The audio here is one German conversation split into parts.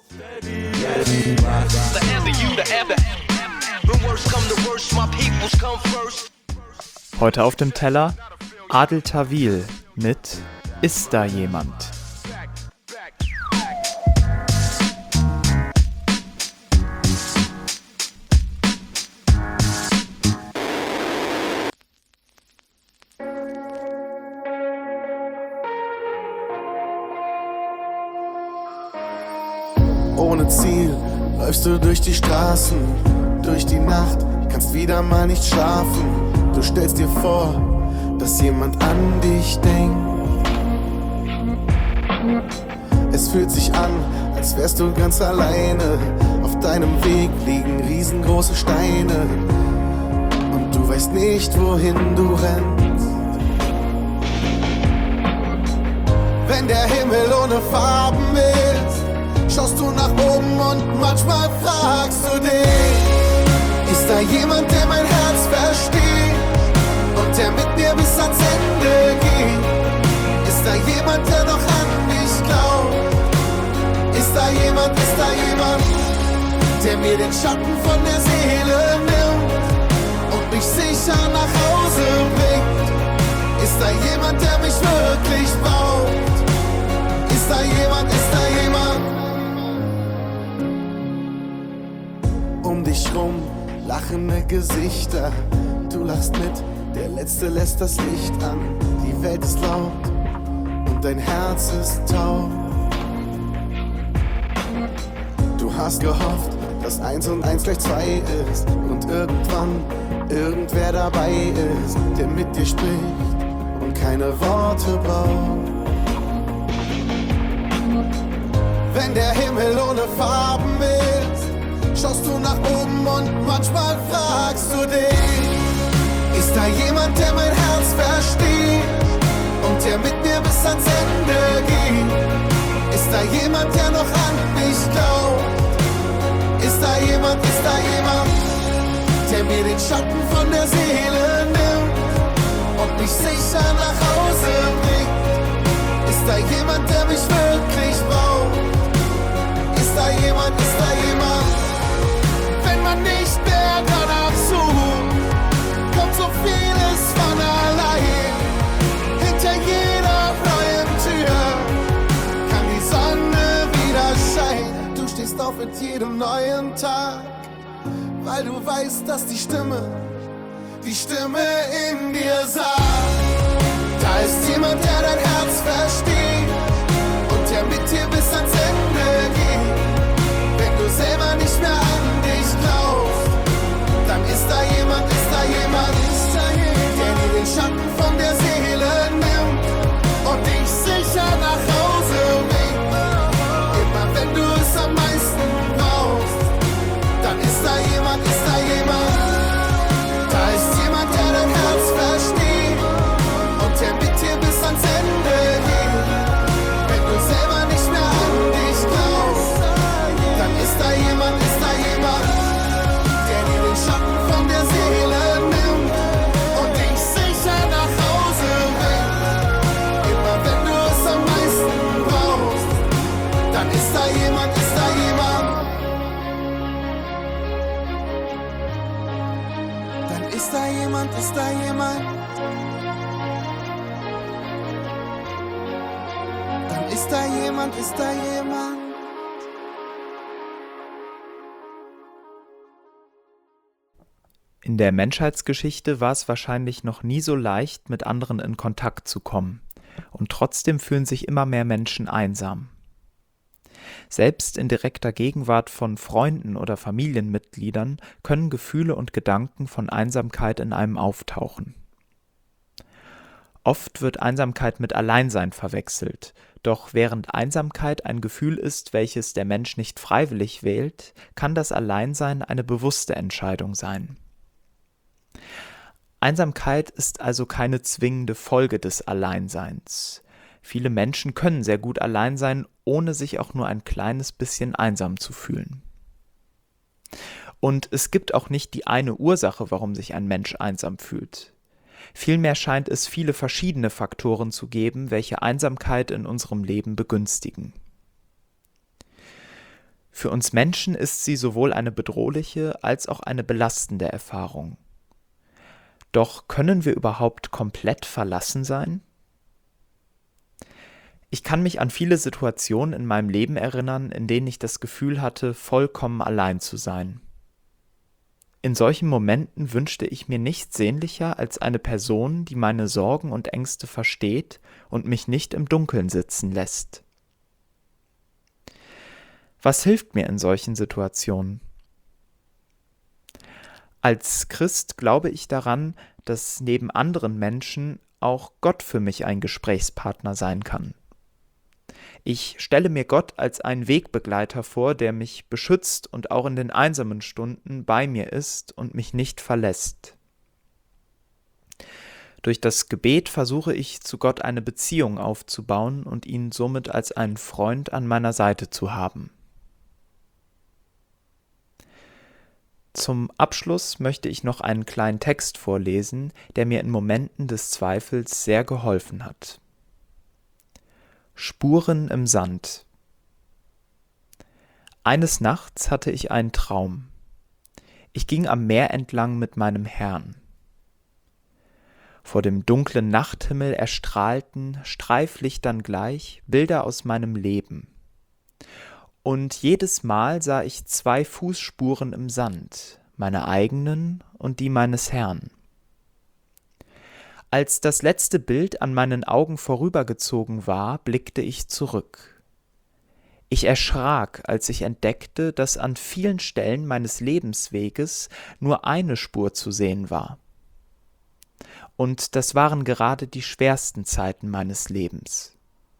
Heute auf dem Teller Adel Tawil mit Ist da jemand? Ohne Ziel läufst du durch die Straßen, durch die Nacht, kannst wieder mal nicht schlafen. Du stellst dir vor, dass jemand an dich denkt. Es fühlt sich an, als wärst du ganz alleine. Auf deinem Weg liegen riesengroße Steine und du weißt nicht, wohin du rennst. Wenn der Himmel ohne Farben ist, schaust du nach oben und manchmal fragst du dich: Ist da jemand, der mein Herz versteht und der mit mir bis ans Ende geht? Ist da jemand, der noch an mich glaubt? Ist da jemand, der mir den Schatten von der Seele nimmt und mich sicher nach Hause bringt? Ist da jemand, der mich wirklich braucht? Ist da jemand, Um dich rum lachende Gesichter, du lachst mit, der Letzte lässt das Licht an. Die Welt ist laut und dein Herz ist taub. Du hast gehofft, dass 1 und 1 gleich 2 ist und irgendwann irgendwer dabei ist, der mit dir spricht und keine Worte braucht. Wenn der Himmel ohne Farben ist, schaust du nach oben und manchmal fragst du dich: Ist da jemand, der mein Herz versteht und der mit mir bis ans Ende geht? Ist da jemand, der noch an mich glaubt? Ist da jemand, der mir den Schatten von der Seele nimmt und mich sicher nach Hause bringt? Ist da jemand, der mich wirklich braucht? Ist da jemand, wenn man nicht mehr danach sucht, kommt so vieles von allein. Hinter jeder neuen Tür kann die Sonne wieder scheinen. Du stehst auf mit jedem neuen Tag, weil du weißt, dass die Stimme in dir sagt: Da ist jemand, der dein Herz versteht und der mit dir bis ans Ende geht. Wenn du selber nicht mehr an dich glaubst, dann ist da jemand, der dir den Schatten von der Seele nimmt und dich sicher nach Hause bringt. Immer wenn du es am meisten brauchst, dann ist da jemand. Da ist jemand, der dein Herz versteht und der mit dir bis ans Ende geht. Wenn du selber nicht mehr an dich glaubst, dann ist da jemand, der dir den Schatten von der Seele nimmt und dich sicher nach Hause bringt. Immer wenn du es am meisten brauchst, dann ist da jemand. Dann ist da jemand. Dann ist da jemand. In der Menschheitsgeschichte war es wahrscheinlich noch nie so leicht, mit anderen in Kontakt zu kommen. Und trotzdem fühlen sich immer mehr Menschen einsam. Selbst in direkter Gegenwart von Freunden oder Familienmitgliedern können Gefühle und Gedanken von Einsamkeit in einem auftauchen. Oft wird Einsamkeit mit Alleinsein verwechselt, doch während Einsamkeit ein Gefühl ist, welches der Mensch nicht freiwillig wählt, kann das Alleinsein eine bewusste Entscheidung sein. Einsamkeit ist also keine zwingende Folge des Alleinseins. Viele Menschen können sehr gut allein sein, ohne sich auch nur ein kleines bisschen einsam zu fühlen. Und es gibt auch nicht die eine Ursache, warum sich ein Mensch einsam fühlt. Vielmehr scheint es viele verschiedene Faktoren zu geben, welche Einsamkeit in unserem Leben begünstigen. Für uns Menschen ist sie sowohl eine bedrohliche als auch eine belastende Erfahrung. Doch können wir überhaupt komplett verlassen sein? Ich kann mich an viele Situationen in meinem Leben erinnern, in denen ich das Gefühl hatte, vollkommen allein zu sein. In solchen Momenten wünschte ich mir nichts sehnlicher als eine Person, die meine Sorgen und Ängste versteht und mich nicht im Dunkeln sitzen lässt. Was hilft mir in solchen Situationen? Als Christ glaube ich daran, dass neben anderen Menschen auch Gott für mich ein Gesprächspartner sein kann. Ich stelle mir Gott als einen Wegbegleiter vor, der mich beschützt und auch in den einsamen Stunden bei mir ist und mich nicht verlässt. Durch das Gebet versuche ich, zu Gott eine Beziehung aufzubauen und ihn somit als einen Freund an meiner Seite zu haben. Zum Abschluss möchte ich noch einen kleinen Text vorlesen, der mir in Momenten des Zweifels sehr geholfen hat. Spuren im Sand. Eines Nachts hatte ich einen Traum. Ich ging am Meer entlang mit meinem Herrn. Vor dem dunklen Nachthimmel erstrahlten, Streiflichtern gleich, Bilder aus meinem Leben. Und jedes Mal sah ich 2 Fußspuren im Sand, meine eigenen und die meines Herrn. Als das letzte Bild an meinen Augen vorübergezogen war, blickte ich zurück. Ich erschrak, als ich entdeckte, dass an vielen Stellen meines Lebensweges nur eine Spur zu sehen war. Und das waren gerade die schwersten Zeiten meines Lebens.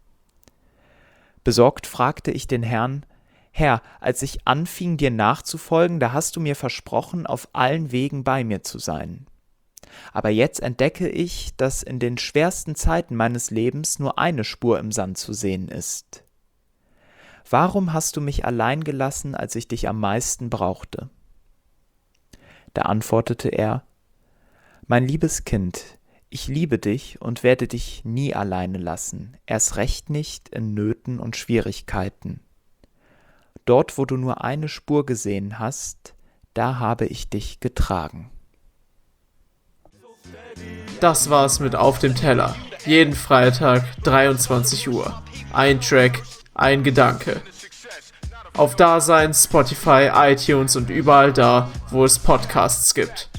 Besorgt fragte ich den Herrn: Herr, als ich anfing, dir nachzufolgen, da hast du mir versprochen, auf allen Wegen bei mir zu sein. Aber jetzt entdecke ich, dass in den schwersten Zeiten meines Lebens nur eine Spur im Sand zu sehen ist. Warum hast du mich allein gelassen, als ich dich am meisten brauchte? Da antwortete er: Mein liebes Kind, ich liebe dich und werde dich nie alleine lassen, erst recht nicht in Nöten und Schwierigkeiten. Dort, wo du nur eine Spur gesehen hast, da habe ich dich getragen. Das war's mit Auf dem Teller. Jeden Freitag, 23 Uhr. Ein Track, ein Gedanke. Auf Dasein, Spotify, iTunes und überall da, wo es Podcasts gibt.